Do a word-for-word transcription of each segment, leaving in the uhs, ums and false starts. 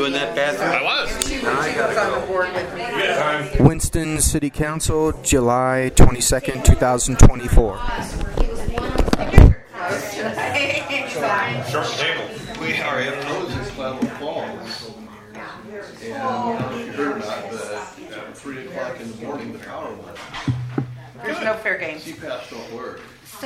in that bathroom? I was. She, she was on the board with me. Yeah. Winston City Council, July twenty-second, twenty twenty-four. Short table. We are in Those in Klamath Falls. And I don't know if you heard or not, but at three o'clock in the morning, the power went. There's no fair game. C PAPs don't work. So,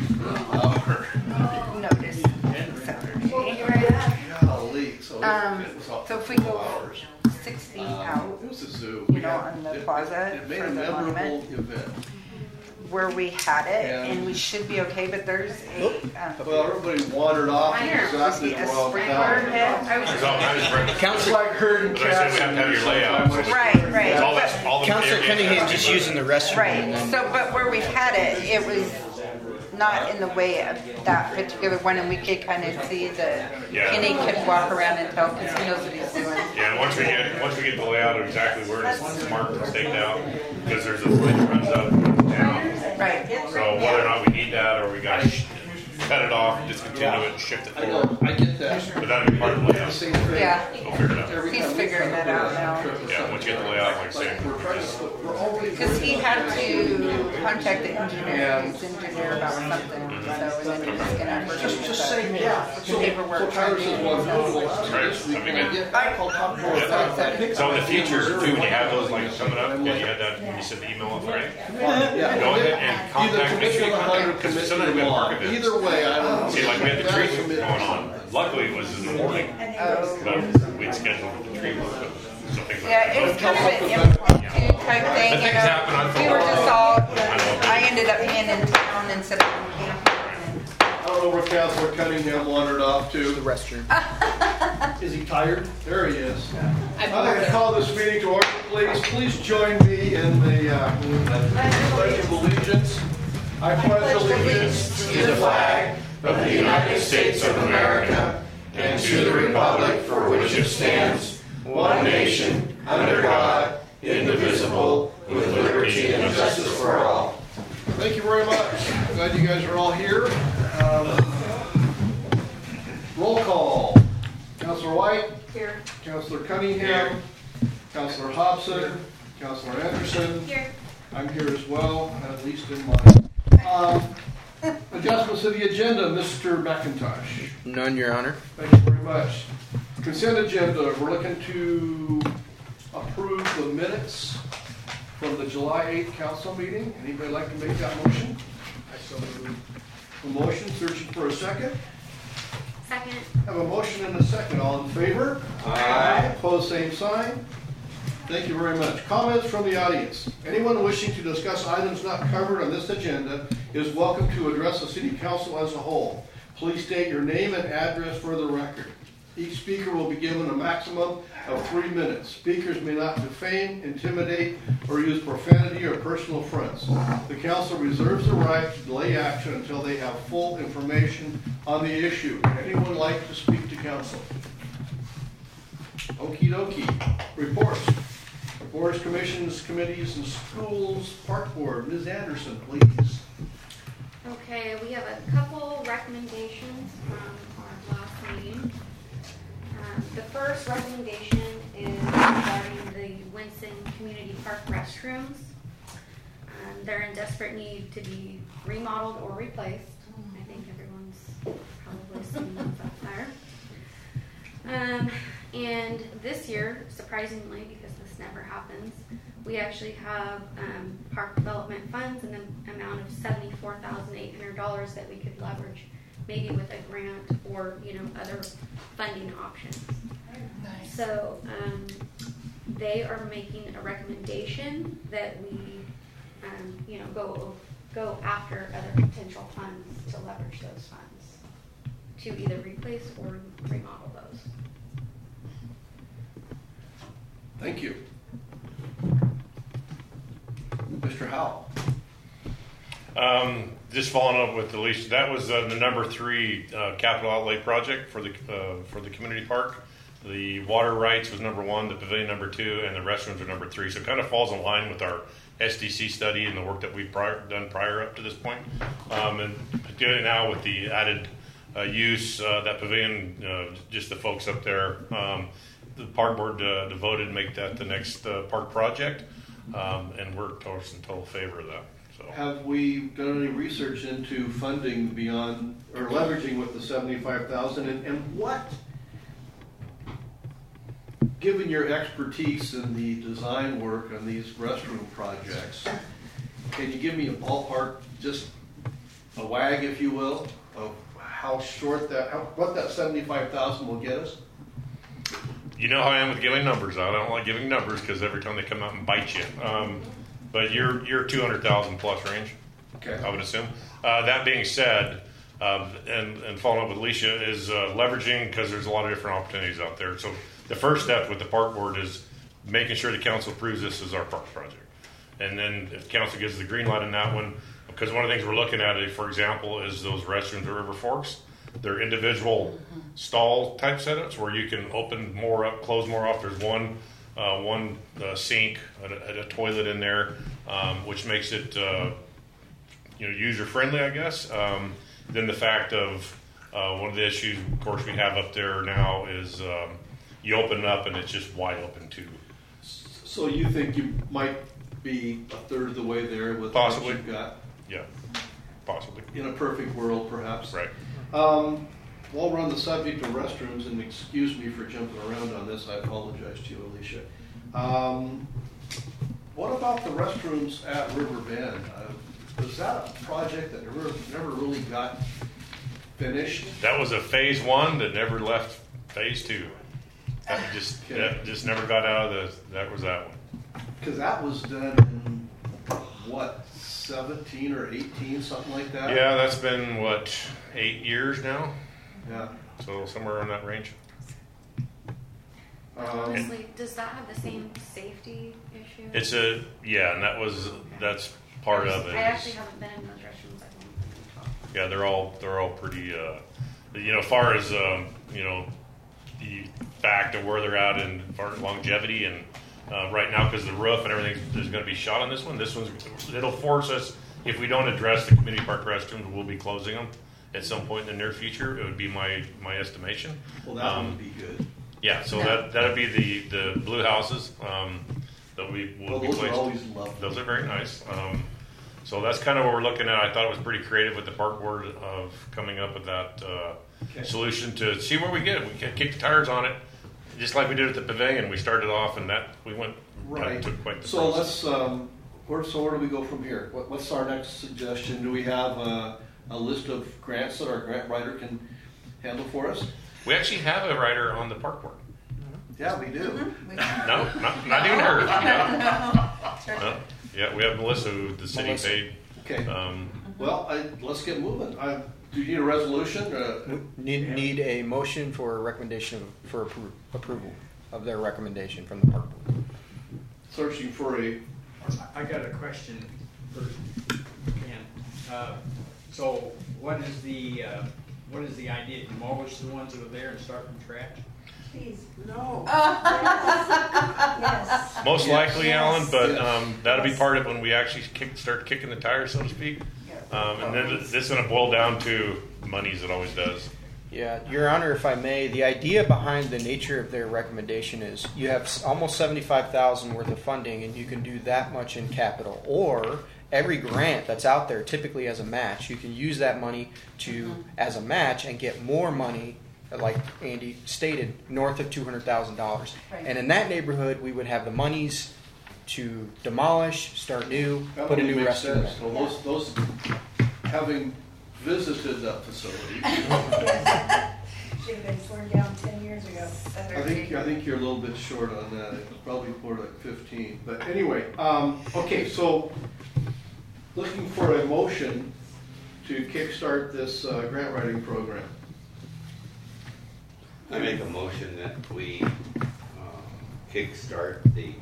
Power. notice Saturday. Golly. So Um, it was all so if we four go hours. six feet Um, out, It was a zoo. you know, on the It- plaza It made for a the memorable monument. event. where we had it, Yeah. and we should be okay, but there's a, um, Well, everybody wandered off Here, exactly see, a the wrong sprinkler time. head. I was It's all I just bring- Council like herding But I said we have to have your layout, so we- Right, right. It's all that- all the Councilor areas Cunningham have to just be using the restroom. Right, and then- so, but where we had it, it was not in the way of that particular one, and we could kind of see the, Yeah. Kenny could walk around and tell, because he knows what he's doing. Yeah, and once we get once we get the layout of exactly where it's marked and staked out, because there's a bridge that runs up and down. Right. So whether or not we need that, or we got to sh- cut it off, discontinue it, and shift it I forward, know, I get that. but that'd be part of the layout. Same thing. Yeah. We'll figure it out. Every He's time we figuring come that up out with a now. trip or Yeah, something. once you get the layout, like I say, Like, we're trying to put- we're already- Because he had to contact the engineer, his engineer about something, so, and then he was gonna. Just, just say, yeah. So, Paperwork. so Tyler says, well, if you're the last Right. this week, That'd be can I good. get back? I'll talk more Yeah. about that. So in the future, too, when you have those like coming up, and you had that, you said the email off, right? Yeah. Go ahead and Either contact, make sure you commission or contact, because commission sometimes we have law. market events. Either way, I don't. See, like we had the tree That's going on. Luckily, it was in the morning, but we'd scheduled the tree work, but something like Yeah, it was that. kind of an impromptu type thing, But you things happen, I know. thought- We were just all, I know. I ended up being in town instead of in camp. I don't know where Councilor Cunningham wandered off The to. restroom. Is he tired? There he is. I'd like to call this meeting to order, please. Please join me in the uh, Pledge of Allegiance. I pledge allegiance to the flag of the United States of America and to the republic for which it stands, one nation, under God, indivisible, with liberty and justice for all. Thank you very much. Glad you guys are all here. Um, roll call. Councilor White. Here. Councilor Cunningham. Councilor Hobson. Councilor Anderson. Here. I'm here as well, at least in my. Um, adjustments to the agenda, Mister McIntosh. None, Your Honor. Thank you very much. Consent agenda, we're looking to approve the minutes from the July eighth council meeting. Anybody like to make that motion? I so move. A motion, searching for a second. Second. Have a motion and a second. All in favor? Aye. Opposed, same sign. Thank you very much. Comments from the audience. Anyone wishing to discuss items not covered on this agenda is welcome to address the city council as a whole. Please state your name and address for the record. Each speaker will be given a maximum of three minutes. Speakers may not defame, intimidate, or use profanity or personal affronts. The council reserves the right to delay action until they have full information on the issue. Anyone like to speak to council? Okie dokie. Reports. Boards, commissions, committees, and schools. Park Board. Miz Anderson, please. Okay, we have a couple recommendations from our last meeting. Um, the first recommendation is regarding the Winston Community Park restrooms. Um, they're in desperate need to be remodeled or replaced. I think everyone's probably seen what's up there. Um, and this year, surprisingly, because this never happens, we actually have um, park development funds in the amount of seventy-four thousand eight hundred dollars that we could leverage, maybe with a grant or you know other funding options. Nice. So um, they are making a recommendation that we um, you know go go after other potential funds to leverage those funds to either replace or remodel those. Thank you. Mister Howell. Um, just following up with Alicia, that was uh, the number three uh, capital outlay project for the uh, for the community park. The water rights was number one, the pavilion number two, and the restrooms were number three. So it kind of falls in line with our S D C study and the work that we've prior, done prior up to this point. Um, and doing it now with the added uh, use, uh, that pavilion, uh, just the folks up there. Um, the park board uh, voted to make that the next uh, park project, um, and we're of course in total favor of that. So. Have we done any research into funding beyond, or leveraging with the seventy-five thousand, and, and what, given your expertise in the design work on these restroom projects, can you give me a ballpark, just a wag, if you will, of how short that, how, what that seventy-five thousand will get us? You know how I am with giving numbers out. I don't like giving numbers because every time they come out and bite you. Um, but you're you're two hundred thousand plus range. Okay. I would assume. Uh, that being said, um, and and following up with Alicia is uh, leveraging, because there's a lot of different opportunities out there. So the first step with the park board is making sure the council approves this as our park project, and then if council gives the green light on that one, because one of the things we're looking at, for example, is those restrooms at River Forks. They're individual stall type setups where you can open more up, close more off. There's one uh, one uh, sink and a, and a toilet in there, um, which makes it uh, you know user friendly, I guess. Um, then the fact of uh, one of the issues, of course, we have up there now is um, you open it up and it's just wide open too. So you think you might be a third of the way there with Possibly. what you've got? Yeah, possibly. In a perfect world, perhaps. Right. Um, while we're on the subject of restrooms, and excuse me for jumping around on this, I apologize to you, Alicia. Um, what about the restrooms at River Bend? Uh, was that a project that never, never really got finished? That was a phase one that never left phase two. That just Okay. that just never got out of the. That was that one. Because that was done in, what, seventeen or eighteen, something like that? Yeah, that's been what eight years now. Yeah. So somewhere in that range. Um, Honestly, does that have the same safety issue? It's a yeah, and that was that's part of it. I actually haven't been in those restrooms. I don't know. Yeah, they're all they're all pretty. Uh, you know, as far as um, you know, the fact of where they're at in far as longevity and uh, right now because the roof and everything is going to be shot on this one. This one's it'll force us if we don't address the community park restrooms, we'll be closing them at some point in the near future. It would be my my estimation. well, that Um, would be good. Yeah, so that that'd be the the blue houses um, that we will Well, be those placed. are always lovely. Those are very nice. Um, so that's kind of what we're looking at. I thought it was pretty creative with the park board of coming up with that uh, Okay. solution to see where we get it. We can kick the tires on it, just like we did at the pavilion. We started off, and that we went Right. That took quite the So process. let's, um, where, so where do we go from here? What, what's our next suggestion? Do we have a, a list of grants that our grant writer can handle for us? We actually have a writer on the park board. Yeah, we do. Mm-hmm. No, not, not even her. No. No. Yeah, we have Melissa, who the city Melissa. paid. Okay. Um, Well, I, let's get moving. I, do you need a resolution? Uh, Need, need a motion for a recommendation for appro- approval of their recommendation from the park board. searching for a, I got a question first, Ken. Uh, So what is the, uh, what is the idea? Demolish the ones that are there and start from scratch? Please, no. Uh, Yes. most likely, Yes. Alan, but Yes. um, that'll be part of when we actually kick, start kicking the tires, so to speak. Um, and then this is going to boil down to money, as it always does. Yeah, Your Honor, if I may, the idea behind the nature of their recommendation is you have s- almost seventy-five thousand worth of funding, and you can do that much in capital. Or every grant that's out there, typically as a match, you can use that money to as a match and get more money, like Andy stated, north of two hundred thousand dollars. Right. And in that neighborhood, we would have the monies to demolish, start new, that put a only new makes restroom sense. in. Well, those, those, having visited that facility, Should have been torn down ten years ago. I think, I think you're a little bit short on that. It was probably more like fifteen. But anyway, um, okay, so looking for a motion to kickstart this uh, grant writing program. I make a motion that we uh, kickstart the,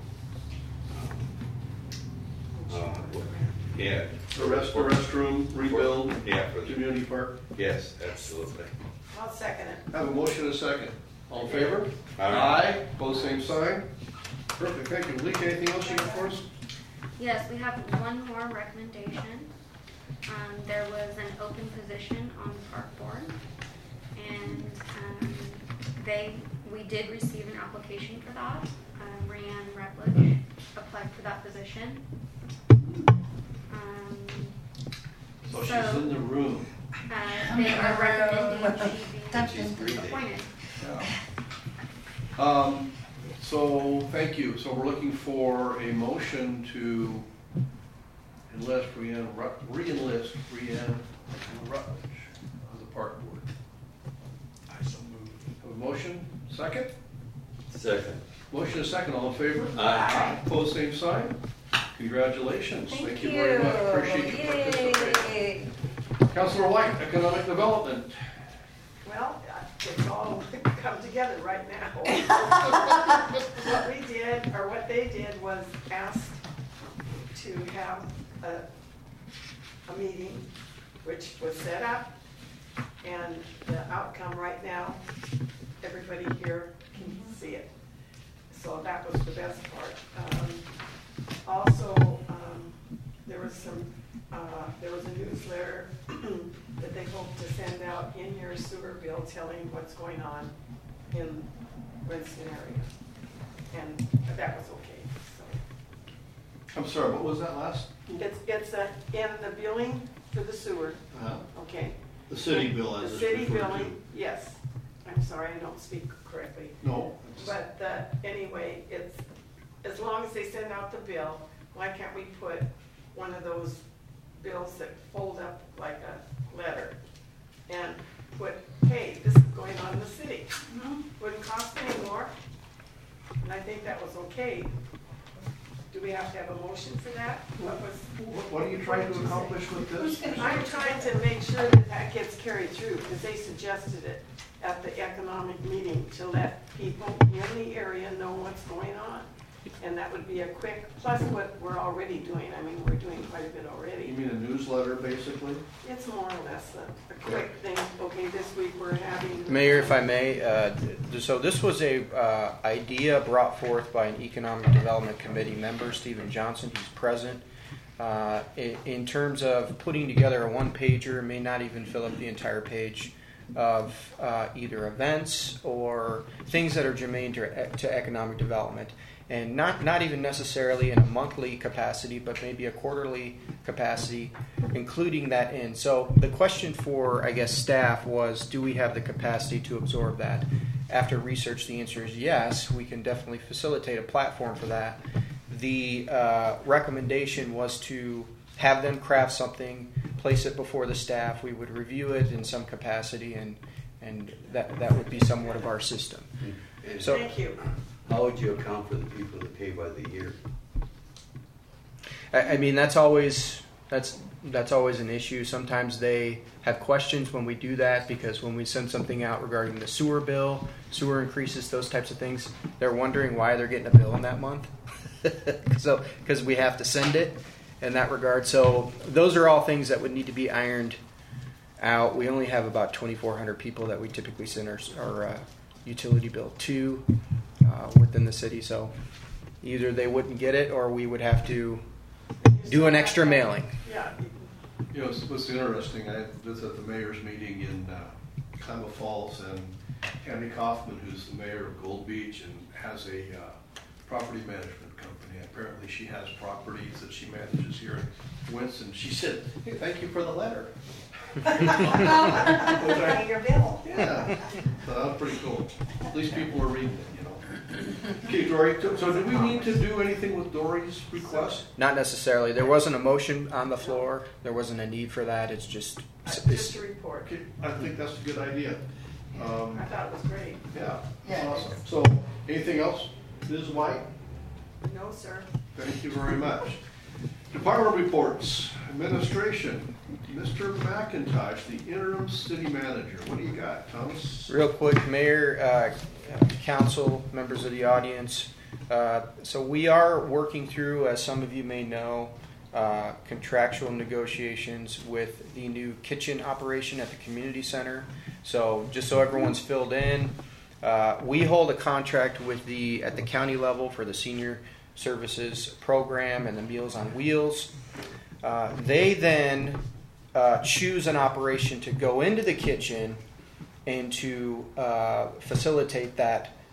um, uh, what- yeah. The rest, the restroom rebuild, Yeah, for the, community park. yes, absolutely. I'll second it. Have a motion and a second. All in favor? Aye. Pose same sign. Perfect, thank you. Lee, anything else you got for us? Yes, we have one more recommendation. Um, there was an open position on the park board, and um, they we did receive an application for that. Um, Rhiann Rutledge applied for that position. Um, So she's in the room. uh, they are recommending she be appointed. Yeah. Um, so, thank you. So we're looking for a motion to enlist Rhiann, Rut- re-enlist Rhiann Rutledge on the park board. I so moved. Have a motion? Second? Second. Motion is second. All in favor? Aye. Opposed, same sign. Congratulations. Thank you you. very much. Appreciate your participation. Yay. Councilor White, Economic Development. Well, it's all come together right now. What we did, or what they did, was asked to have a, a meeting, which was set up, and the outcome right now, everybody here can see it. So that was the best part. Um, also, um, there was some, uh, there was a newsletter that they hope to send out in your sewer bill telling what's going on in Winston area. And that was okay, so. I'm sorry, what was that last? It's, it's a, in the billing for the sewer, Uh, okay? The city bill as The it's city referred to. billing, yes. I'm sorry, I don't speak correctly. No. But uh, anyway, it's, as long as they send out the bill, why can't we put one of those bills that fold up like a letter and put, hey, this is going on in the city. Wouldn't cost any more. And I think that was okay. Do we have to have a motion for that? What was? What what are you trying to accomplish with this? I'm trying to make sure that that gets carried through, because they suggested it at the economic meeting to let people in the area know what's going on. And that would be a quick, plus what we're already doing. I mean, we're doing quite a bit You already. mean a newsletter, basically? It's more or less a, a quick thing. Okay, this week we're having. Mayor, if I may, uh, th- so this was a uh, idea brought forth by an Economic Development Committee member, Stephen Johnson, who's present. Uh, in, in terms of putting together a one-pager, may not even fill up the entire page of uh, either events or things that are germane to, to economic development. And not, not even necessarily in a monthly capacity, but maybe a quarterly capacity, including that in. So the question for, I guess, staff was, do we have the capacity to absorb that? After research, the answer is yes. We can definitely facilitate a platform for that. The uh, recommendation was to have them craft something, place it before the staff. We would review it in some capacity, and and that, that would be somewhat of our system. So, Thank you. How would you account for the people that pay by the year? I, I mean, that's always that's that's always an issue. Sometimes they have questions when we do that, because when we send something out regarding the sewer bill, sewer increases, those types of things, they're wondering why they're getting a bill in that month. So because we have to send it in that regard. So those are all things that would need to be ironed out. We only have about twenty-four hundred people that we typically send our, our uh, utility bill to uh, within the city. So either they wouldn't get it, or we would have to do an extra mailing. Yeah. You know, what's, what's interesting, I was at the mayor's meeting in uh, Klamath Falls, and Tammy Kaufman, who's the mayor of Gold Beach and has a uh, property management company. Apparently she has properties that she manages here in Winston. She said, hey, thank you for the letter. Paying your bill. Yeah, so that was pretty cool. At least people are reading it, you know. Okay, Dory, so so do we need to do anything with Dory's request? Not necessarily. There wasn't a motion on the floor. There wasn't a need for that. It's just Just it's, a report. Okay, I think that's a good idea. Um, I thought it was great. yeah, Yeah, it awesome. So, anything else, Miz White? No, sir. Thank you very much. Department reports, administration, Mister McIntosh, the interim city manager. What do you got, Thomas? real quick, Mayor, uh, uh, council, members of the audience. Uh, so we are working through, as some of you may know, uh, contractual negotiations with the new kitchen operation at the community center. So just so everyone's filled in, uh, we hold a contract with the at the county level for the senior services program and the Meals on Wheels. Uh, they then uh, choose an operation to go into the kitchen and to uh, facilitate that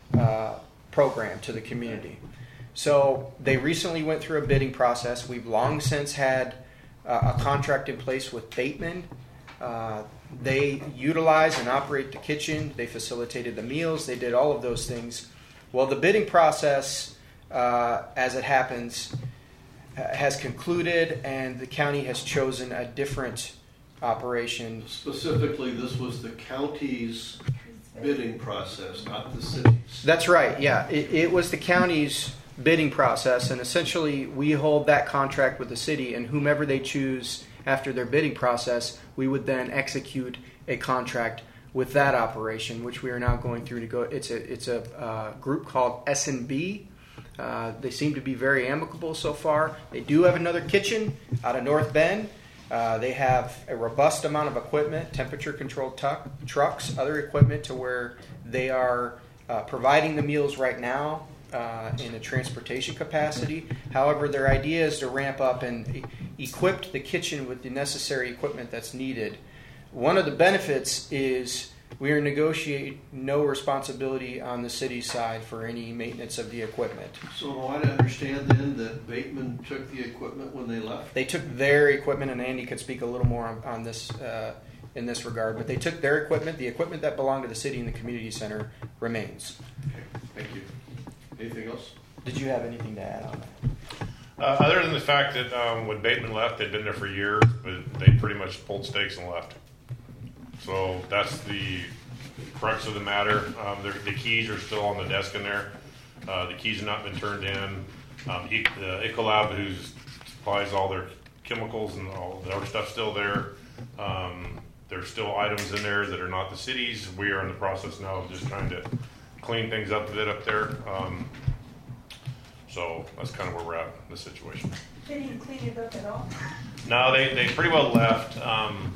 uh, program to the community. So they recently went through a bidding process. We've long since had uh, a contract in place with Bateman. Uh, they utilize and operate the kitchen. They facilitated the meals. They did all of those things. Well, the bidding process, uh, as it happens, uh, has concluded, and the county has chosen a different operation. Specifically, this was the county's bidding process, not the city's. That's right, yeah. It, it was the county's bidding process, and essentially we hold that contract with the city, and whomever they choose after their bidding process, we would then execute a contract with that operation, which we are now going through to go. It's a it's a uh, group called S and B. Uh, they seem to be very amicable so far. They do have another kitchen out of North Bend. Uh, they have a robust amount of equipment, temperature-controlled tuck, trucks, other equipment to where they are uh, providing the meals right now uh, in a transportation capacity. However, their idea is to ramp up and e- equip the kitchen with the necessary equipment that's needed. One of the benefits is we are negotiating no responsibility on the city side for any maintenance of the equipment. So do I understand then that Bateman took the equipment when they left? They took their equipment, and Andy could speak a little more on, on this uh, in this regard, but they took their equipment. The equipment that belonged to the city and the community center remains. Okay, thank you. Anything else? Did you have anything to add on that? Uh, other than the fact that um, when Bateman left, they'd been there for years, but they pretty much pulled stakes and left. So that's the crux of the matter. Um, the keys are still on the desk in there. Uh, the keys have not been turned in. Um, e- the Ecolab, who supplies all their chemicals and all the other stuff, still there. Um, there's still items in there that are not the city's. We are in the process now of just trying to clean things up a bit up there. Um, so that's kind of where we're at in the situation. They didn't clean it up at all? No, they, they pretty well left. Um,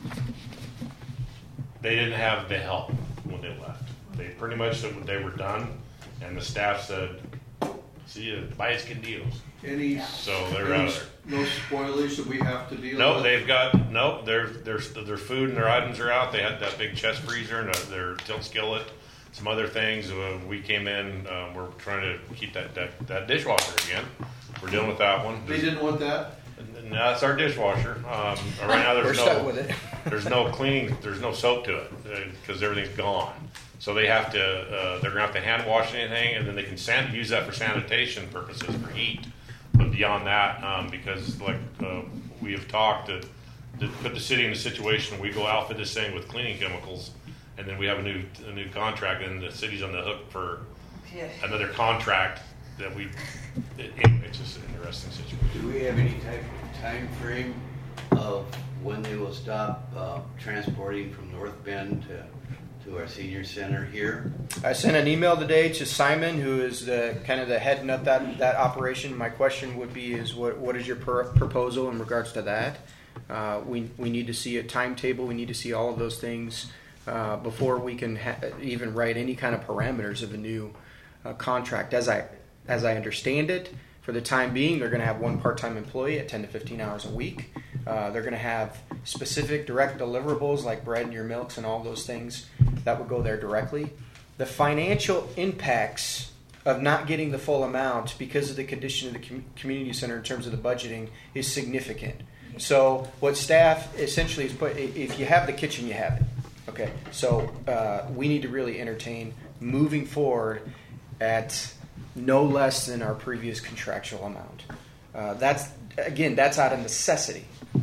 they didn't have the help when they left. They pretty much said they were done, and the staff said, see you, buy us good deals. Any, So they're any out of there. no spoilage that we have to deal No, with? they've got, no, their, their, their food and their items are out. They had that big chest freezer and a, their tilt skillet, some other things. Uh, we came in, uh, we're trying to keep that, that, that dishwasher again. We're dealing with that one. They didn't want that? No, that's our dishwasher. Um, right now, We're there's stuck no with it. there's no cleaning, there's no soap to it because everything's gone. So they have to, uh, they're gonna have to hand wash anything, and then they can san- use that for sanitation purposes for heat. But beyond that, um, because like uh, we have talked, to, to put the city in a situation we go outfit this thing with cleaning chemicals, and then we have a new a new contract, and the city's on the hook for Yeah. another contract that we. It, anyway, it's just an interesting situation. Do we have any type of time frame of when they will stop uh, transporting from North Bend to, to our senior center here? I sent an email today to Simon, who is the kind of the heading up that that operation. My question would be: Is what what is your per- proposal in regards to that? Uh, we we need to see a timetable. We need to see all of those things uh, before we can ha- even write any kind of parameters of a new uh, contract. As I as I understand it, for the time being, they're going to have one part-time employee at ten to fifteen hours a week. Uh, they're going to have specific direct deliverables like bread and your milks and all those things that would go there directly. The financial impacts of not getting the full amount because of the condition of the com- community center in terms of the budgeting is significant. So what staff essentially is put, if you have the kitchen, you have it. Okay, so uh, we need to really entertain moving forward at no less than our previous contractual amount. Uh, that's, again, that's out of necessity. Uh,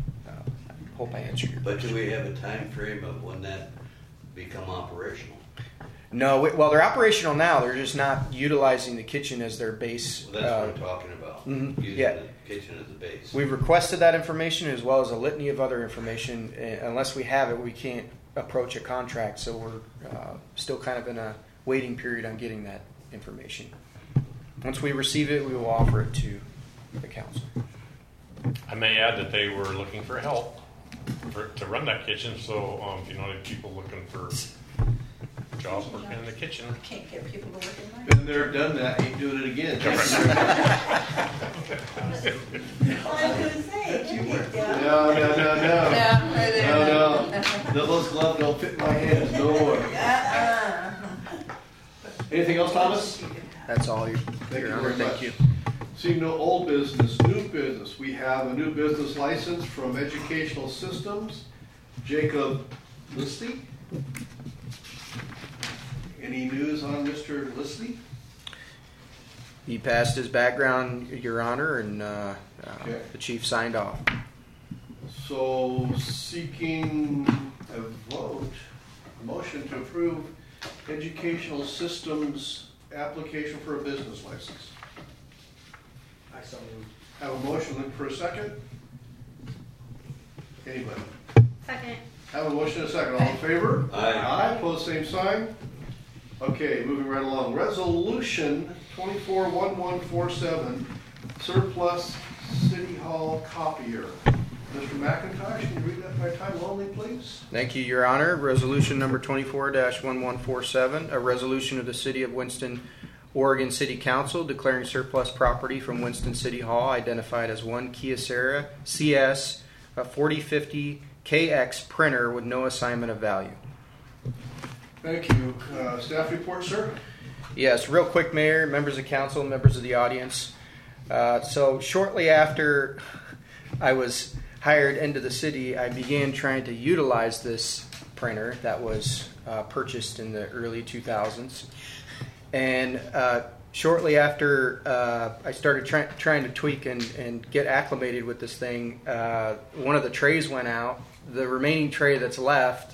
I hope I answered your But question. do we have a time frame of when that become operational? No, we, well, they're operational now. They're just not utilizing the kitchen as their base. Well, that's uh, what I'm talking about. mhm, Using yeah. the kitchen as a base. We've requested that information as well as a litany of other information. Uh, unless we have it, we can't approach a contract. So we're uh, still kind of in a waiting period on getting that information. Once we receive it, we will offer it to the council. I may add that they were looking for help for, to run that kitchen. So um, if you know any people looking for jobs working in the kitchen, Can't get people to work in there. Been there, done that, ain't doing it again. I was gonna say, you did that. No, no, no, no. No, No, no. Those gloves don't fit my hands no more. Uh-uh. Anything else, Thomas? That's all, Your, Thank Your you Honor. very Thank much. you. Seeing no old business, new business. We have a new business license from Educational Systems, Jacob Listy. Any news on Mister Listy? He passed his background, Your Honor, and uh, uh, Okay. the chief signed off. So seeking a vote, a motion to approve Educational Systems application for a business license. I so moved. Have a motion, looking for a second? Anybody? Second. Have a motion and a second. All in favor? Aye. Aye, pose same sign. Okay, moving right along. Resolution twenty-four one one four seven, surplus City Hall copier. Mister McIntosh, can you read that by title only, please? Thank you, Your Honor. Resolution number twenty-four dash one one four seven, a resolution of the City of Winston, Oregon City Council declaring surplus property from Winston City Hall identified as one Kyocera C S forty fifty K X printer with no assignment of value. Thank you. Uh, staff report, sir? Yes, real quick, Mayor, members of council, members of the audience. Uh, so shortly after I was hired into the city, I began trying to utilize this printer that was uh, purchased in the early two thousands. And uh, shortly after uh, I started try- trying to tweak and, and get acclimated with this thing, uh, one of the trays went out. The remaining tray that's left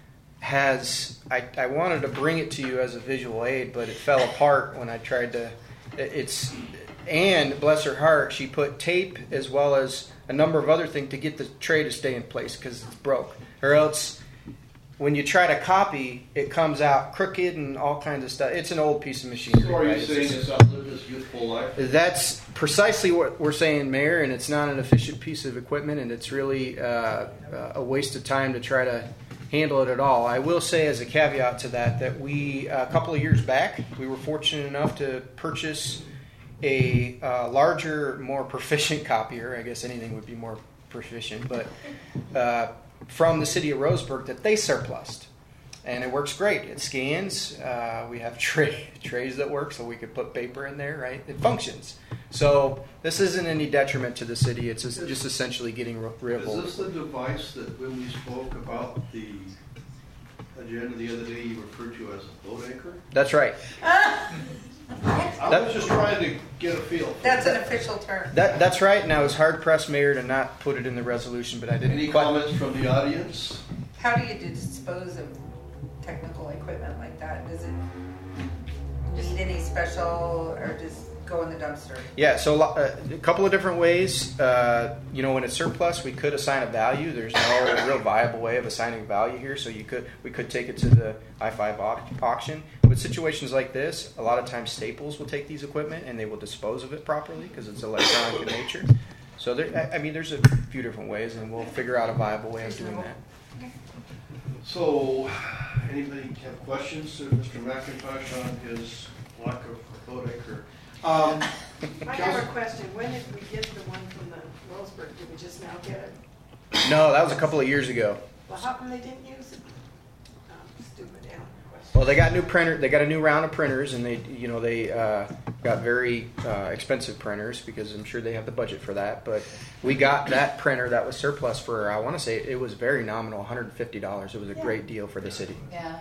has, I, I wanted to bring it to you as a visual aid, but it fell apart when I tried to, it, it's, and bless her heart, she put tape as well as a number of other things to get the tray to stay in place because it's broke. Or else, when you try to copy, it comes out crooked and all kinds of stuff. It's an old piece of machinery. So are you right? It's saying just- it's outlived its youthful life? That's precisely what we're saying, Mayor, and it's not an efficient piece of equipment, and it's really uh, a waste of time to try to handle it at all. I will say as a caveat to that that we, a couple of years back, we were fortunate enough to purchase a uh, larger, more proficient copier. I guess anything would be more proficient, but uh, from the city of Roseburg that they surplused. And it works great. It scans. Uh, we have tray, trays that work, so we could put paper in there, right? It functions. So this isn't any detriment to the city. It's just, just essentially getting rid of Is old. this the device that when we spoke about the agenda the other day you referred to as a boat anchor? That's right. I was just trying to get a feel. for That's it. an official term. That, that's right, and I was hard-pressed, Mayor, to not put it in the resolution, but I didn't. Any quite- comments from the audience? How do you dispose of technical equipment like that? Does it need any special, or just go in the dumpster? Yeah, so uh, a couple of different ways. Uh, you know, when it's surplus, we could assign a value. There's no real viable way of assigning value here, so you could we could take it to the I five au- auction. With situations like this, a lot of times Staples will take these equipment and they will dispose of it properly because it's electronic in nature. So there, I I mean, there's a few different ways, and we'll figure out a viable way of doing that. So, anybody have questions of Mister McIntosh on his lack of a boat anchor? Um, I have a question. When did we get the one from the Roseburg? Did we just now get it? No, that was a couple of years ago. Well, how come they didn't use it? Oh, stupid damn question. Well, they got new printer. They got a new round of printers, and they, you know, they uh, got very uh, expensive printers because I'm sure they have the budget for that. But we got that printer that was surplus for, I want to say, it was very nominal, one hundred fifty dollars. It was a Yeah. great deal for the city. Yeah.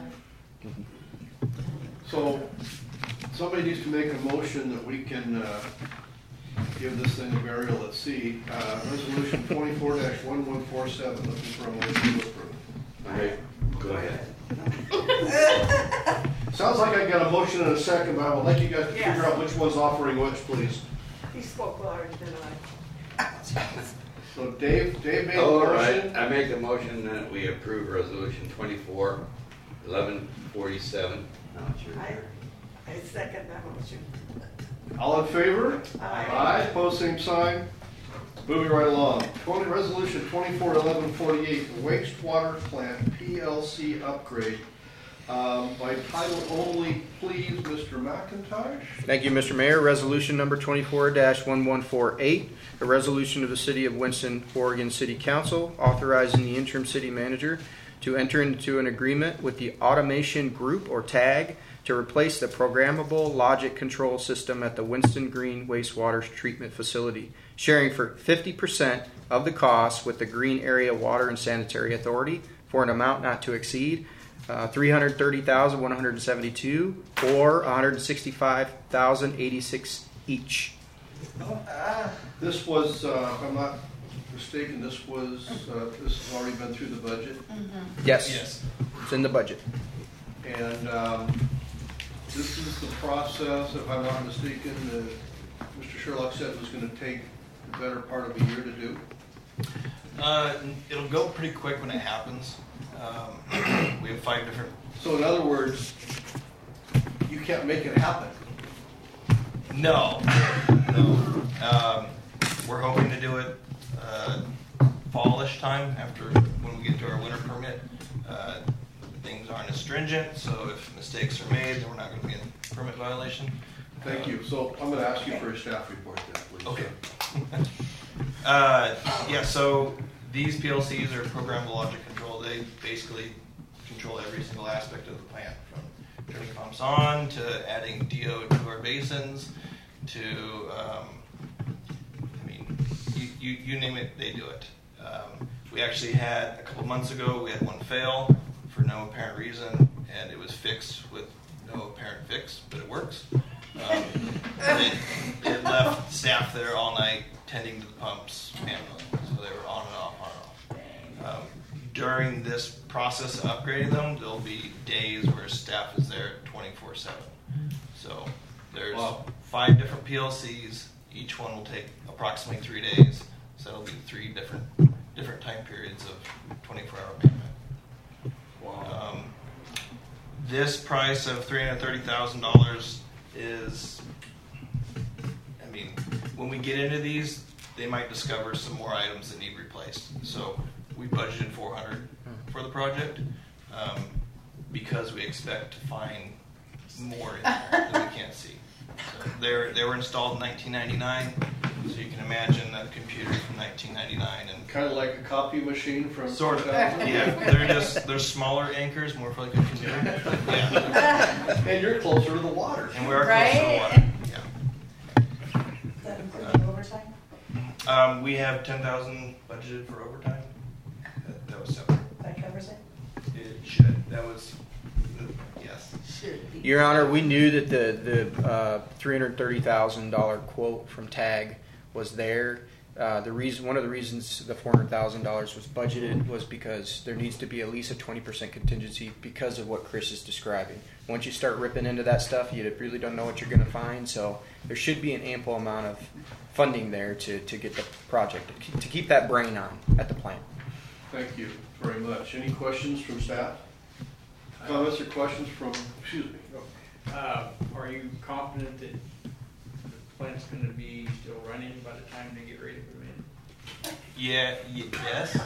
So, somebody needs to make a motion that we can uh, give this thing a burial at sea. Uh, Resolution twenty-four dash one one four seven, looking for a motion to approve. All right, go ahead. Sounds like I got a motion in a second, but I would like you guys to Yes. figure out which one's offering which, please. He spoke louder than I. So Dave, Dave made a All right, motion. I make a motion that we approve resolution twenty-four eleven forty-seven. Now it's your I, turn. I second that motion. All in favor? Aye. Aye, pose same sign. Moving right along. twenty, resolution twenty-four eleven forty-eight, wastewater plant P L C upgrade. Um, by title only, please, Mister McIntosh. Thank you, Mister Mayor. Resolution number twenty-four dash one one four eight, a resolution of the City of Winston, Oregon City Council authorizing the interim city manager to enter into an agreement with the Automation Group, or TAG, to replace the programmable logic control system at the Winston Green Wastewater Treatment Facility, sharing for fifty percent of the cost with the Green Area Water and Sanitary Authority for an amount not to exceed uh, three hundred thirty thousand one hundred seventy-two dollars or one hundred sixty-five thousand eighty-six dollars each. This was, uh, if I'm not mistaken, this was, uh, this has already been through the budget. Yes. Yes. It's in the budget. And um, this is the process, if I'm not mistaken, that Mister Sherlock said was going to take the better part of a year to do. Uh, it'll go pretty quick when it happens. Um, we have five different. So in other words, you can't make it happen. No, no. Um, we're hoping to do it uh, fallish time after when we get to our winter permit. Uh, things aren't as stringent, so if mistakes are made, then we're not going to be in permit violation. Thank you. So I'm going to ask you for a staff report then, please. Okay. uh, yeah, so these P L Cs are programmable logic control. They basically control every single aspect of the plant, from turning pumps on to adding D O to our basins to, um, I mean, you, you, you name it, they do it. Um, we actually had, a couple months ago, we had one fail for no apparent reason, and it was fixed with no apparent fix, but it works. Um, it, it left staff there all night tending to the pumps manually, so they were on and off, on and off. Um, during this process of upgrading them, there'll be days where staff is there twenty-four seven. So there's Wow. five different P L Cs. Each one will take approximately three days. So it'll be three different different time periods of twenty-four hour payment. Wow. Um, this price of three hundred thirty thousand dollars is, I mean, when we get into these, they might discover some more items that need replaced. So we budgeted four hundred for the project um, because we expect to find more in there that we can't see. So they they were installed in nineteen ninety-nine, so you can imagine a computer from nineteen ninety-nine and Kind of like a copy machine from sort of. two thousand? Yeah, they're just they're smaller anchors, more for like a computer. Yeah, And you're closer to the water. and we are close to the Right? water. Yeah. Does that include the overtime? Um, we have ten thousand budgeted for overtime. That, that was separate. That covers it? It should. That was yes. Should be. Your Honor, we knew that the the uh, three hundred thirty thousand dollar quote from TAG was there. Uh, the reason, one of the reasons the four hundred thousand dollars was budgeted was because there needs to be at least a twenty percent contingency because of what Chris is describing. Once you start ripping into that stuff, you really don't know what you're going to find. So there should be an ample amount of funding there to, to get the project, to keep, to keep that brain on at the plant. Thank you very much. Any questions from staff? Comments or questions from, excuse me. Uh, Are you confident that the plant's going to be still running by the time they get ready to put them in? Yeah. Y- yes.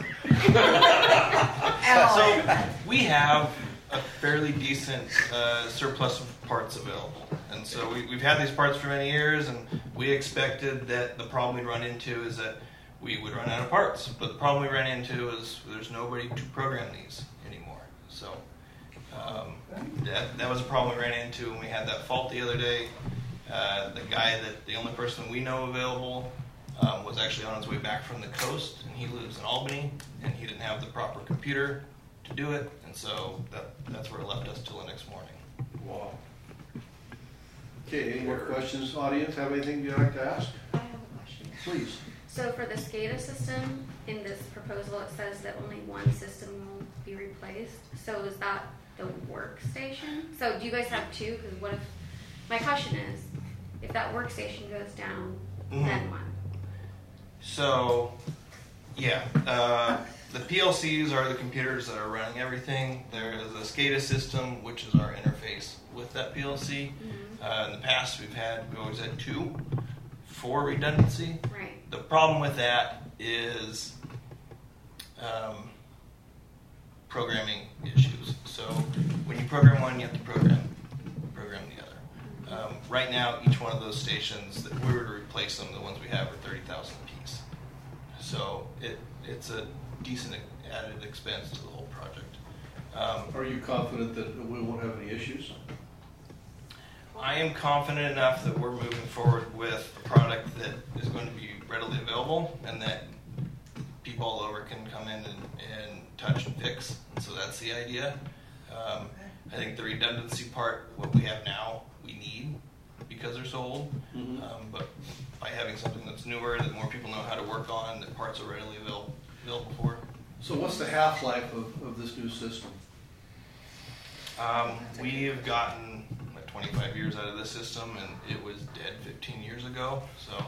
Alan. So we have a fairly decent uh, surplus of parts available, and so we, we've had these parts for many years, and we expected that the problem we'd run into is that we would run out of parts. But the problem we ran into is there's nobody to program these anymore. So um, that that was a problem we ran into when we had that fault the other day. Uh, the guy that the only person we know available um, was actually on his way back from the coast, and he lives in Albany, and he didn't have the proper computer to do it, and so that that's where it left us till the next morning. Wow. Okay, any more questions, audience? Have anything you'd like to ask? I have a question. Please. So for the SCADA system, in this proposal, it says that only one system will be replaced. So is that the workstation? So do you guys have two? Because what if, my question is, if that workstation goes down, Mhm. then what? So, yeah, uh, the P L Cs are the computers that are running everything. There is a SCADA system, which is our interface with that P L C. Mhm. Uh, in the past, we've had, we always had two for redundancy. Right. The problem with that is um, programming issues. So when you program one, you have to program program the other. Um, right now, each one of those stations, if we were to replace them, the ones we have are thirty thousand apiece. So it it's a decent added expense to the whole project. Um, Are you confident that we won't have any issues? I am confident enough that we're moving forward with a product that is going to be readily available and that people all over can come in and, and touch and fix. And so that's the idea. Um, I think the redundancy part, what we have now, we need because they're so old. Mm-hmm. Um, but by having something that's newer, that more people know how to work on, that parts are readily available, available for. So what's the half-life of, of this new system? Um, we have gotten like twenty-five years out of this system, and it was dead fifteen years ago. So,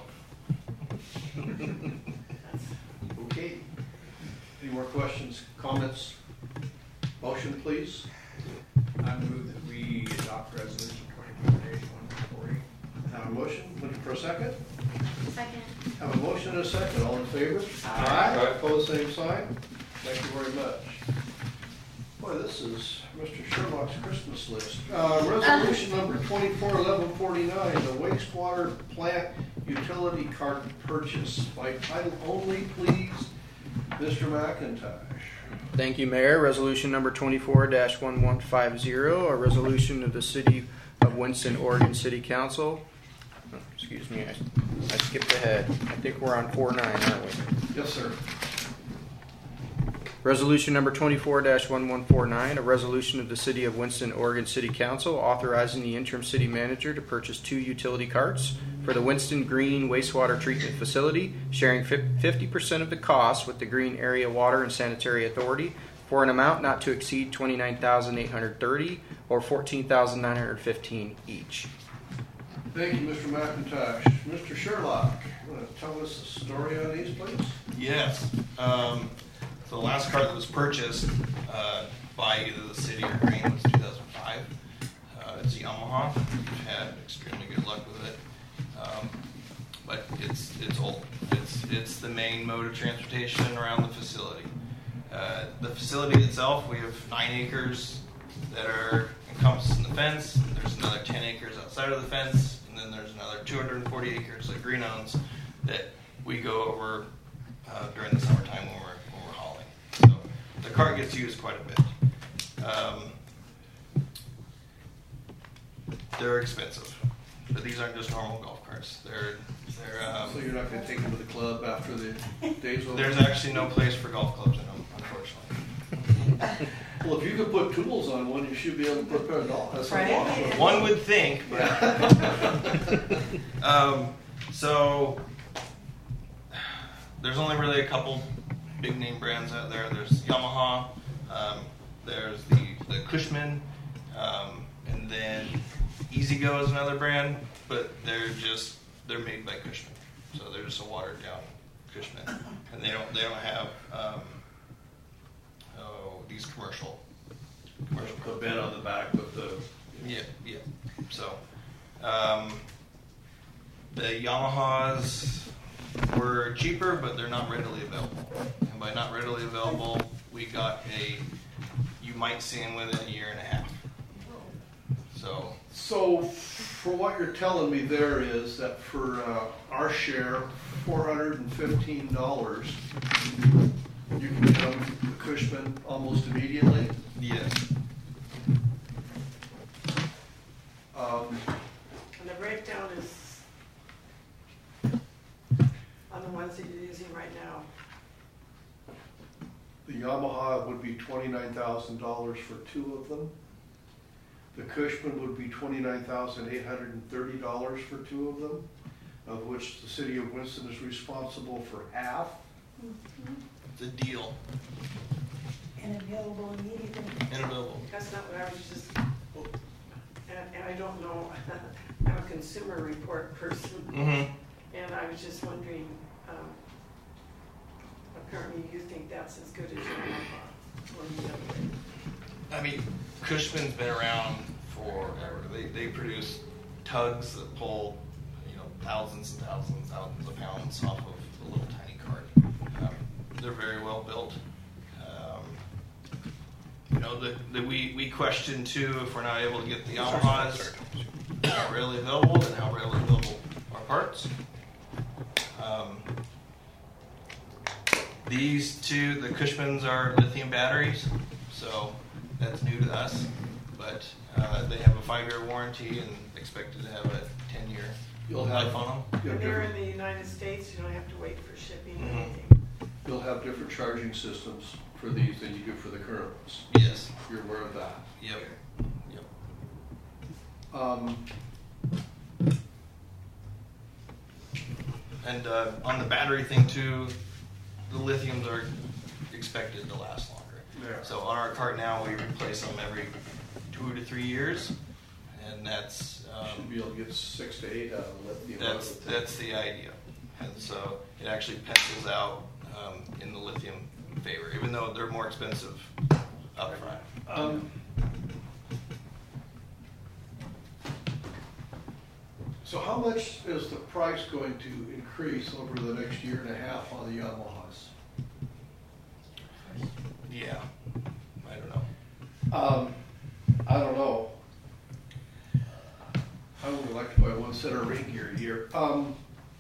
okay. Any more questions, comments? Motion, please. I move that we adopt resolution twenty-four dash one forty. Have a motion. Looking for a second. Second. Have a motion and a second. All in favor? Aye. Aye. Opposed, same sign. Thank you very much. Boy, this is Mister Sherlock's Christmas list. Uh, resolution number twenty-four eleven forty-nine, the wastewater plant utility cart purchase. By title only, please, Mister McIntosh. Thank you, Mayor. Resolution number twenty-four dash eleven fifty, a resolution of the City of Winston, Oregon City Council. Oh, excuse me, I, I skipped ahead. I think we're on four nine, aren't we? Yes, sir. Resolution number twenty-four dash eleven forty-nine, a resolution of the City of Winston, Oregon City Council authorizing the interim city manager to purchase two utility carts for the Winston Green Wastewater Treatment Facility, sharing fifty percent of the cost with the Green Area Water and Sanitary Authority for an amount not to exceed twenty-nine thousand eight hundred thirty dollars or fourteen thousand nine hundred fifteen dollars each. Thank you, Mister McIntosh. Mister Sherlock, you want to tell us the story on these, please? yes. Um, the last cart that was purchased uh, by either the city or Green was two thousand five. Uh, it's a Yamaha. We've had extremely good luck with it. Um, but it's it's old. It's it's the main mode of transportation around the facility. Uh, the facility itself, we have nine acres that are encompassed in the fence. There's another ten acres outside of the fence, and then there's another two hundred forty acres that Green owns that we go over uh, during the summertime when we're when we're hauling. So the cart gets used quite a bit. Um, they're expensive. But these aren't just normal golf carts. They're they're. Um, So you're not going to take them to the club after the day's over? There's actually no place for golf clubs in them, unfortunately. Well, if you could put tools on one, you should be able to put a pair of golf. That's Right. a golf club. One would think, but um, so there's only really a couple big name brands out there. There's Yamaha, um, there's the the Cushman, um, and then E-Z Go is another brand, but they're just they're made by Cushman, so they're just a watered down Cushman, and they don't they don't have um, oh these commercial commercial The bed on the back with the... yeah yeah so um, the Yamahas were cheaper, but they're not readily available, and by not readily available, we got a you might see them within a year and a half. So. So, for what you're telling me there is that for uh, our share, four hundred fifteen dollars, you can get them the Cushman almost immediately. Yes. Um, And the breakdown is on the ones that you're using right now. the Yamaha would be twenty-nine thousand dollars for two of them. The Cushman would be twenty-nine thousand eight hundred thirty dollars for two of them, of which the city of Winston is responsible for half. It's a deal. And available immediately. And available. That's not what I was just, and, and I don't know, I'm a consumer report person, Mm-hmm. and I was just wondering, um, apparently you think that's as good as your Yamaha, or the other way. I mean, Cushman's been around forever. They they produce tugs that pull, you know, thousands and thousands and thousands of pounds off of a little tiny cart. Um, they're very well built. Um, you know, the, the, we, we question too if we're not able to get the Yamahas not readily available, and how readily available are parts. Um, these two, the Cushmans are lithium batteries, so that's new to us. but uh, they have a five-year warranty and expected to have a ten-year You'll life have, on them. you'll When they're have, in the United States, you don't have to wait for shipping or Mhm. anything. you'll have different charging systems for these than you do for the current ones. Yes. You're aware of that. Yep. Yep. Um, And uh, on the battery thing too, the lithiums are expected to last longer. Yeah. So on our cart now, we replace them every two to three years, and that's should um, be able to get six to eight out of lithium. that's that's the idea. And so it actually pencils out um, in the lithium favor, even though they're more expensive up front. Um, so how much is the price going to increase over the next year and a half on the Yamahas? Yeah, I don't know. Um, I don't know. I would like to buy one set of ring gear a year. Um,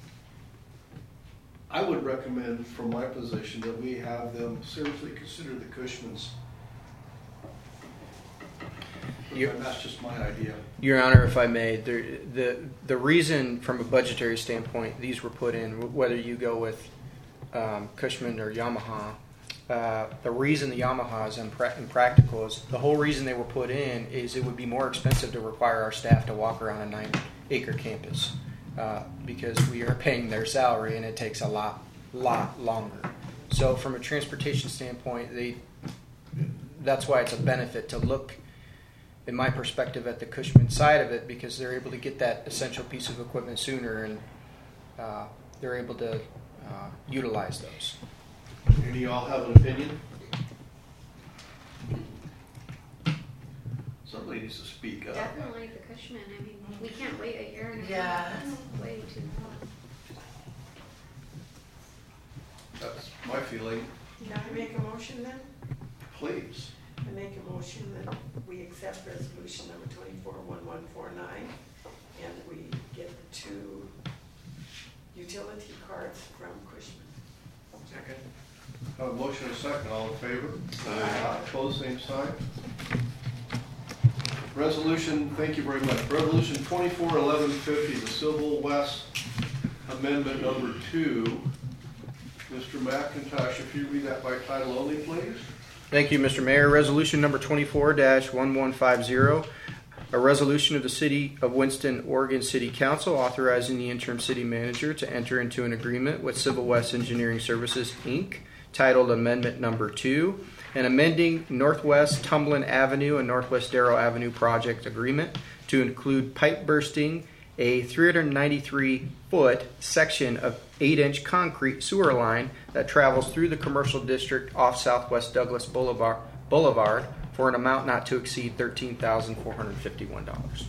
I would recommend, from my position, that we have them seriously consider the Cushmans. You- And that's just my idea. Your Honor, if I may, the, the the reason from a budgetary standpoint these were put in, whether you go with um, Cushman or Yamaha, uh, the reason the Yamaha is impra- impractical is the whole reason they were put in is it would be more expensive to require our staff to walk around a nine-acre campus uh, because we are paying their salary and it takes a lot, lot longer. So from a transportation standpoint, they that's why it's a benefit to look, in my perspective, at the Cushman side of it, because they're able to get that essential piece of equipment sooner and uh, they're able to uh, utilize those. Any of y'all have an opinion? Somebody needs to speak up. Definitely the Cushman. I mean, we can't wait a year and a Yeah. half. That's way too long. That's my feeling. Can I make a motion then? Please. I make a motion that we accept resolution number twenty-four one one four nine, and we get the two utility cards from Cushman. Second. Have a motion and a second. All in favor? Aye. Opposed, same sign. Resolution, thank you very much. Resolution twenty-four eleven fifty, the Civil West Amendment Number Two. Mister McIntosh, if you read that by title only, please. Thank you, Mister Mayor. Resolution number twenty-four dash one one five zero, a resolution of the City of Winston, Oregon City Council authorizing the interim city manager to enter into an agreement with Civil West Engineering Services, Incorporated, titled Amendment Number Two, and amending Northwest Tumblin Avenue and Northwest Darrow Avenue project agreement to include pipe bursting a three hundred ninety-three foot section of eight inch concrete sewer line that travels through the commercial district off Southwest Douglas Boulevard, Boulevard for an amount not to exceed thirteen thousand four hundred fifty-one dollars.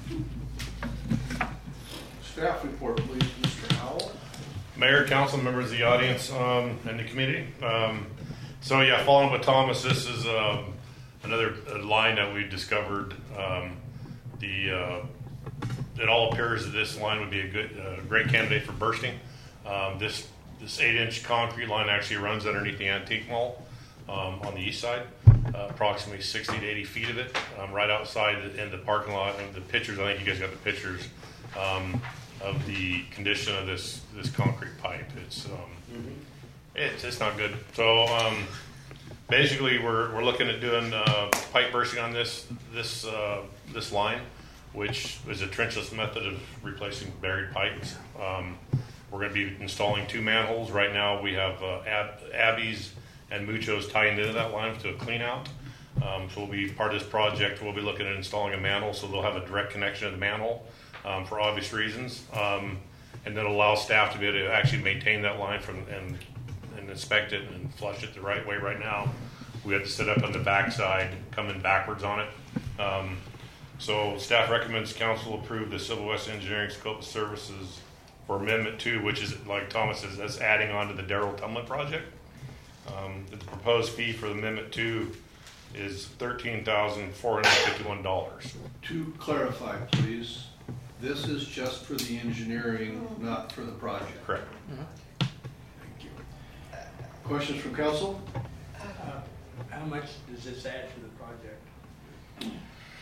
Staff report, please, Mister Howell. Mayor, council members of the audience, um, and the committee. Um, so yeah, following up with Thomas, this is um, another uh, line that we discovered. Um, the uh, it all appears that this line would be a good, uh, great candidate for bursting. Um, this this eight-inch concrete line actually runs underneath the Antique Mall um, on the east side, uh, approximately sixty to eighty feet of it, um, right outside the, in the parking lot. And the pictures, I think you guys got the pictures. Um, of the condition of this this concrete pipe. It's um, mm-hmm. it's it's not good. So um, basically, we're we're looking at doing uh, pipe bursting on this this uh, this line, which is a trenchless method of replacing buried pipes. Um, we're going to be installing two manholes. Right now, we have uh, Ab- Abby's and Mucho's tying into that line to a clean out. Um, so we'll be part of this project. We'll be looking at installing a manhole, so they'll have a direct connection to the manhole. Um, for obvious reasons, um, and then allow staff to be able to actually maintain that line from and, and inspect it and flush it the right way. Right now, we have to set up on the backside, coming backwards on it. Um, so staff recommends council approve the Civil West Engineering scope of services for Amendment Two, which is, like Thomas says, that's adding on to the Darrell Tumblin project. Um, the proposed fee for Amendment Two is thirteen thousand four hundred fifty-one dollars. To clarify, please. This is just for the engineering, not for the project. Correct. Mm-hmm. Thank you. Questions from council? Uh, how much does this add to the project?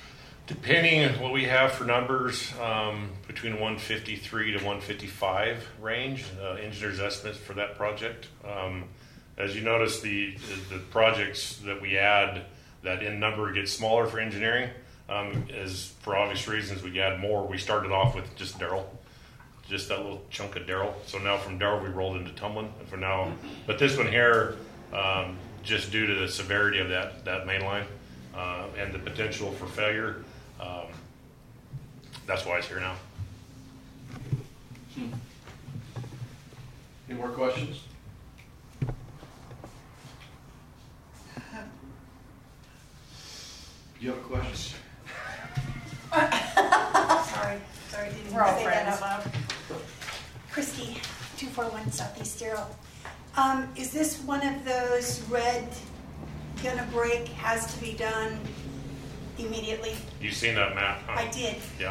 Depending on what we have for numbers, um, between one fifty-three to one fifty-five range, uh, engineers' estimates for that project. Um, as you notice, the, the the projects that we add, that in number gets smaller for engineering, um, is for obvious reasons. We add more. We started off with just Darrell, just that little chunk of Darrell. So now from Darrell we rolled into Tumlin, and for now, but this one here, um, just due to the severity of that that main line uh, and the potential for failure. Um, that's why it's here now. Any more questions? Do you have a question? Sorry, sorry, didn't We're all say that friends. out loud. Christy, two forty-one Southeast Darrell. Um, is this one of those red, gonna break, has to be done immediately? You've seen that map, huh? I did. Yeah.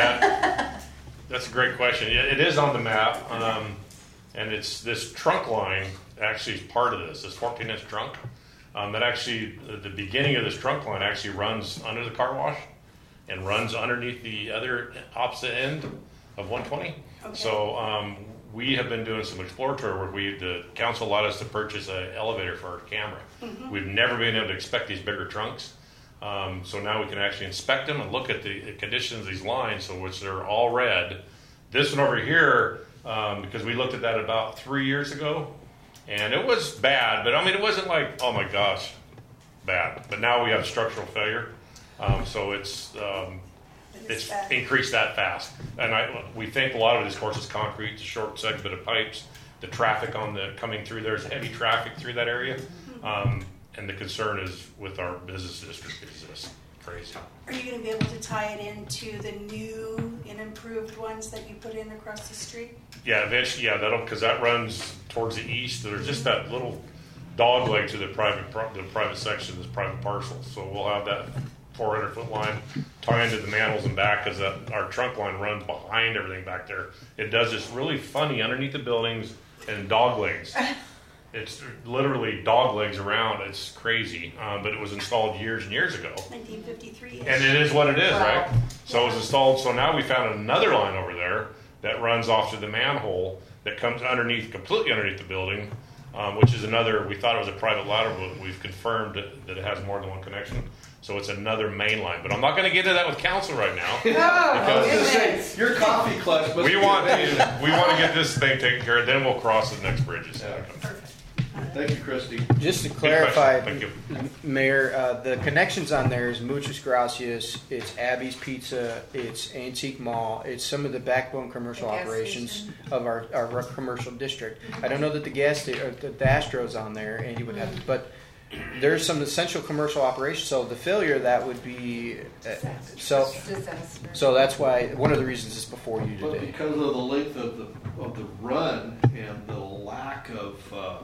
That, that's a great question. Yeah, it is on the map, um, and it's this trunk line actually is part of this. This fourteen inch trunk. Um, that actually, the beginning of this trunk line actually runs under the car wash and runs underneath the other opposite end of one twenty. Okay. So um, we have been doing some exploratory work. We the council allowed us to purchase an elevator for our camera. Mhm. We've never been able to inspect these bigger trunks. Um, so now we can actually inspect them and look at the conditions of these lines, so which they're all red. This one over here, um, because we looked at that about three years ago, and it was bad, but I mean, it wasn't like, oh my gosh, bad. But now we have structural failure, um, so it's um, it's increased that fast. And I, we think a lot of it is, of course, is concrete, the short segment of pipes, the traffic on the coming through. There's heavy traffic through that area. Um, And the concern is with our business district is this crazy. Are you gonna be able to tie it into the new and improved ones that you put in across the street? Yeah, eventually, yeah, that'll because that runs towards the east. There's just that little dog leg to the private pro- the private section, this private parcel. So we'll have that four hundred foot line tie into the manholes and back because our trunk line runs behind everything back there. It does this really funny underneath the buildings and dog legs. It's literally dog legs around. It's crazy, um, but it was installed years and years ago. nineteen fifty-three. And it is what it is, Wow. right? So it was installed. So now we found another line over there that runs off to the manhole that comes underneath, completely underneath the building, um, which is another. We thought it was a private lateral, but we've confirmed that, that it has more than one connection. So it's another main line. But I'm not going to get into that with council right now. Oh, I was going to goodness. say, your coffee clutch must We be want amazing. to, we want to get this thing taken care of. Then we'll cross the next bridges. Yeah. Thank you, Christy. Just to Good clarify, question. Thank you. Mayor, uh, the connections on there is Muchas Gracias, it's Abby's Pizza, it's Antique Mall, it's some of the backbone commercial The gas operations station. of our, our commercial district. I don't know that the gas sta- or the, the Astro's on there, and you would have, but there's some essential commercial operations. So the failure of that would be uh, so. Disaster. So that's why one of the reasons is before you But today. because of the length of the of the run and the lack of uh,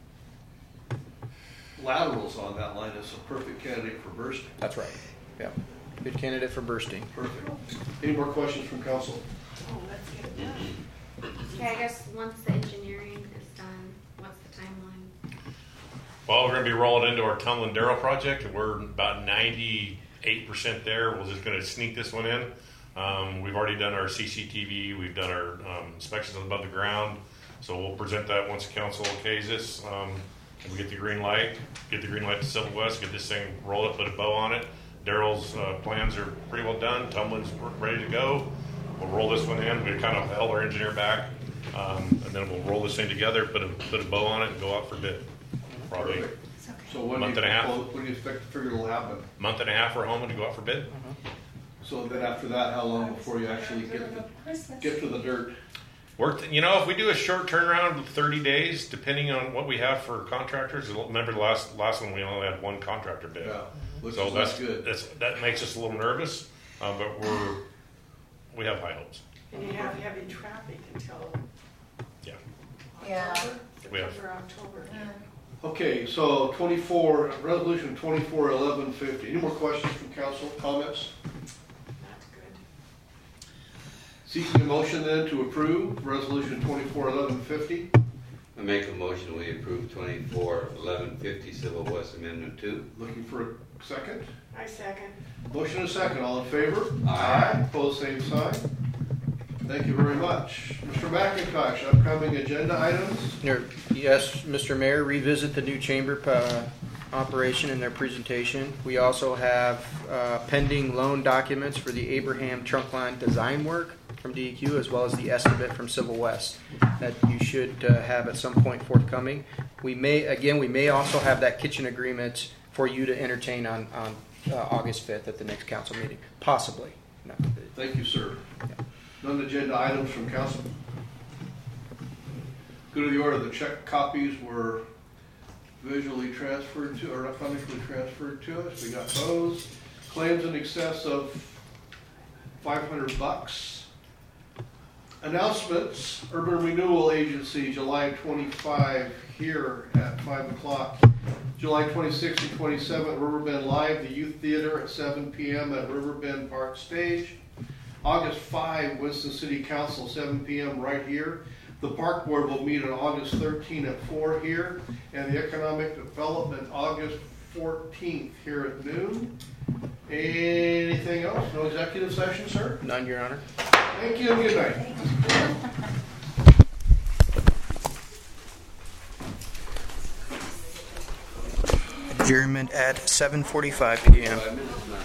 laterals on that line, it's a perfect candidate for bursting. That's right. Yeah, good candidate for bursting. Perfect. Any more questions from council? Oh, let's get it done. Okay, I guess once the engineering is done, what's the timeline? Well, we're going to be rolling into our Tumlin Darrell project, and we're about ninety-eight percent there. We're just going to sneak this one in. Um, we've already done our C C T V. We've done our um, inspections above the ground. So we'll present that once the council okays this. Um, and we get the green light, get the green light to Civil West, get this thing rolled up, put a bow on it. Darrell's uh, plans are pretty well done. Tumlin's ready to go. We'll roll this one in. We kind of held our engineer back. Um, and then we'll roll this thing together, put a, put a bow on it, and go out for bid. Probably Perfect. So when Month do you, and a half. when do you expect to figure it'll happen? a month and a half we're home and to go out for bid. So then after that, how long before you actually get the, get to the dirt? We're, t- you know, if we do a short turnaround, thirty days, depending on what we have for contractors. Remember the last last one we only had one contractor bid, Yeah, which so is that's not good. That's, that makes us a little nervous, uh, but we're we have high hopes. And you have heavy traffic until Yeah, Yeah. October, We have- September, October. Okay, so twenty-four, resolution twenty-four eleven fifty. Any more questions from council, comments? That's good. Seeking a motion then to approve resolution twenty-four eleven fifty. I make a motion, we approve twenty-four eleven fifty Civil West Amendment two. Looking for Second? I second. Motion and second. All in favor? Aye. Opposed, same sign. Thank you very much. Mister McIntosh, upcoming agenda items? Here, yes, Mister Mayor, revisit the new chamber uh, operation in their presentation. We also have uh, pending loan documents for the Abraham trunk line design work from D E Q, as well as the estimate from Civil West that you should uh, have at some point forthcoming. We may, again, we may also have that kitchen agreement for you to entertain on, on uh, August fifth at the next council meeting, possibly. No. Thank you, sir. Non-agenda items from council. Go to the order. The check copies were visually transferred to, or not visually transferred to us. We got those. Claims in excess of five hundred bucks. Announcements. Urban Renewal Agency, July twenty-fifth here at five o'clock. July twenty-sixth and twenty-seventh, Riverbend Live, the Youth Theater at seven p.m. at Riverbend Park Stage. August fifth, Winston City Council, seven p.m. right here. The Park Board will meet on August thirteenth at four here. And the Economic Development, August fourteenth here at noon. Anything else? No executive session, sir? None, Your Honor. Thank you and good night. Adjournment at seven forty-five p.m.